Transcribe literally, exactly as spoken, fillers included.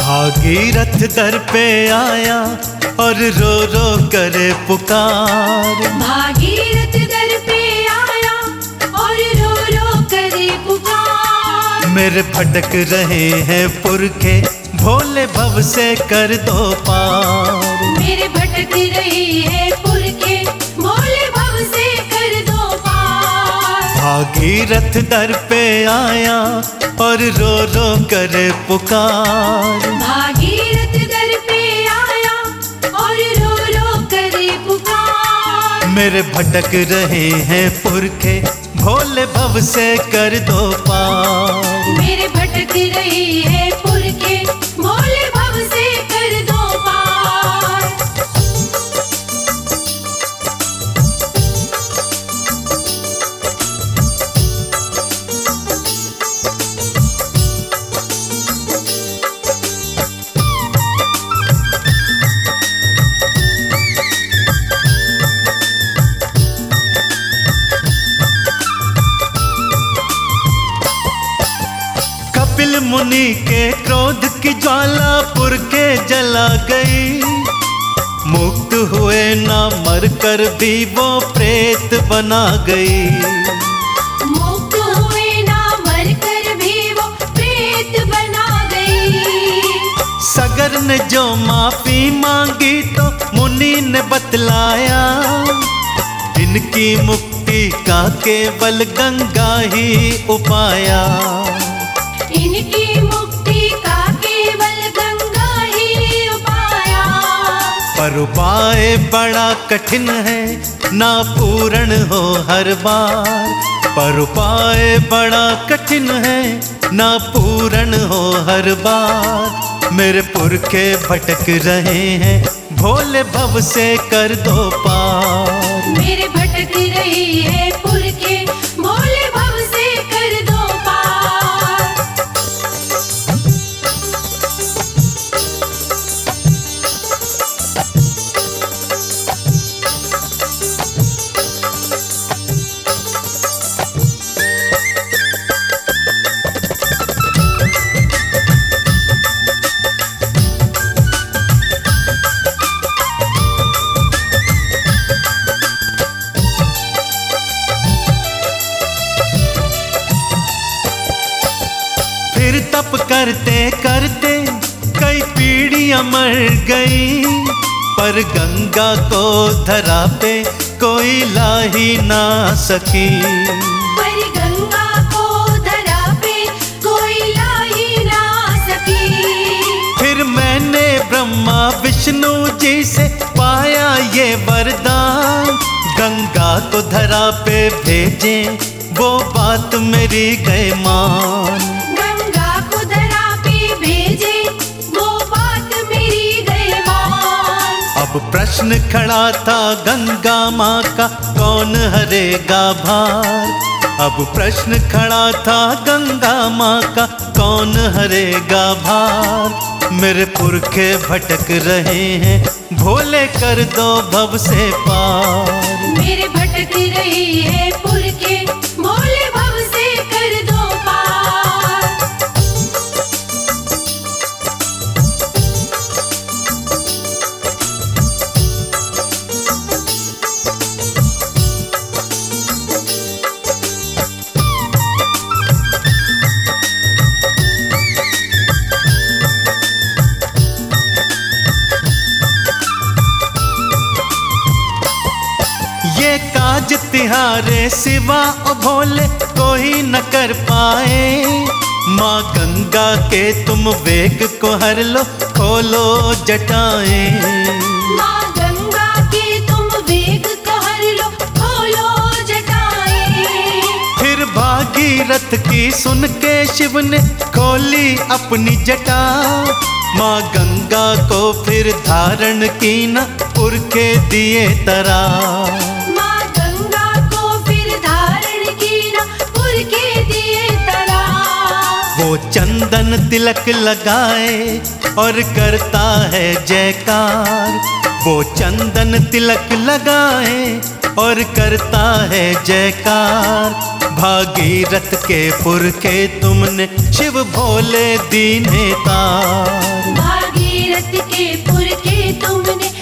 भागीरथ दर पे आया और रो रो करे पुकार। भागीरथ दर पे आया और रो रो करे पुकार। मेरे भटक रहे हैं पुरखे, भोले भव से कर दो पार। मेरे भटक रहे हैं पुरखे, भोले भव से कर दो पार। भागीरथ दर पे आया और रो रो करे पुकार। भागीरथ दर पे आया और रो रो करे पुकार। मेरे भटक रहे हैं पुरखे, भोले भव से कर दो पार। मेरे भटक रहे हैं पुरखे, भोले भव से कर दो पार। कपिल मुनि के क्रोध की ज्वाला पुरखे जला गई। मुक्त हुए ना मर कर भी वो प्रेत बना गई। मुक्त हुए ना मर कर भी वो प्रेत बना गई। सगर ने जो माफी मांगी तो मुनि ने बतलाया, इनकी मुक्ति का केवल गंगा ही उपाया। इनकी मुक्ति का केवल गंगा ही उपाया। पर उपाय बड़ा कठिन है, ना पूर्ण हो हर बार। पर उपाय बड़ा कठिन है, ना पूर्ण हो हर बार। मेरे पुरखे भटक रहे हैं, भोले भव से कर दो पार। मेरे भटक रहे हैं पुरखे, भोले भव से कर दो पार। फिर तप करते करते कई पीढ़ियां मर गई। पर गंगा को धरा पे कोई ला ही ना सकी। पर गंगा को धरा पे कोई ला ही ना सकी। फिर मैंने ब्रह्मा विष्णु जी से पाया ये वरदान, गंगा को धरा पे भेजे वो बात मेरी गए मान। गंगा को धरा पे भेजे वो बात मेरी गए मान। अब प्रश्न खड़ा था गंगा माँ का, कौन हरेगा भार। अब प्रश्न खड़ा था गंगा माँ का, कौन हरेगा भार। मेरे पुरखे भटक रहे हैं, भोले कर दो भव से पार। मेरे भटक रहे हैं पुरखे, भोले भव से कर दो पार। ये काज तिहारे सिवा ओ भोले कोई न कर पाए। माँ गंगा के तुम वेग को हर लो, खोलो जटाएं। माँ गंगा के तुम वेग को हर लो, खोलो जटाएं। फिर भागीरथ की सुन के शिव ने खोली अपनी जटा। माँ गंगा को फिर धारण की न पुरखे दिए तरा। माँ गंगा को फिर धारण की ना पुरखे दिए तरा। वो चंदन तिलक लगाए और करता है जयकार। वो चंदन तिलक लगाए और करता है जयकार। भागीरथ के पुरखे तुमने शिव भोले दीने तार। भागीरथ के पुरखे तुमने